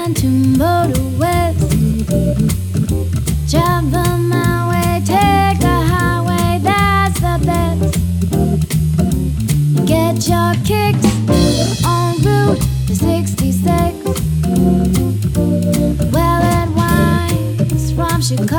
plan to motor west. Travel my way, take the highway, that's the best. Get your kicks on Route 66. Well, it winds from Chicago